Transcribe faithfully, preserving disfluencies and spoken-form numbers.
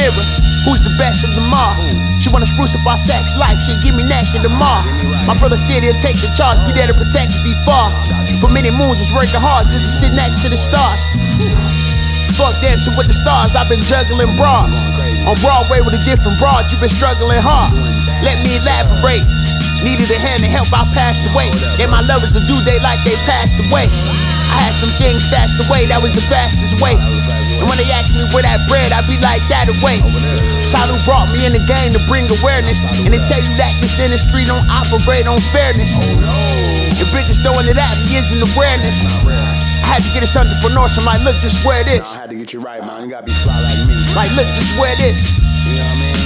mirror. Who's the best of them all? She wanna spruce up our sex life, she give me neck in the mall. My brother said he'll take the charge, be there to protect if he fall. For many moons, was working hard just to sit next to the stars. Fuck dancing with the stars, I've been juggling bras. On Broadway with a different broad, you been struggling hard. Let me elaborate. Needed a hand to help, I passed away. Gave my lovers a due date like they passed away. I had some things stashed away, that was the fastest way. And when they ask me where that bread, I be like, that away. Salu brought me in the game to bring awareness. And they tell you that this industry don't operate on fairness. The bitches throwing it at me isn't awareness. I had to get it something for North, I'm like, look, just where it is. I had to get you right, man. You gotta be fly like me. Like, look, just where it is. You know what I mean?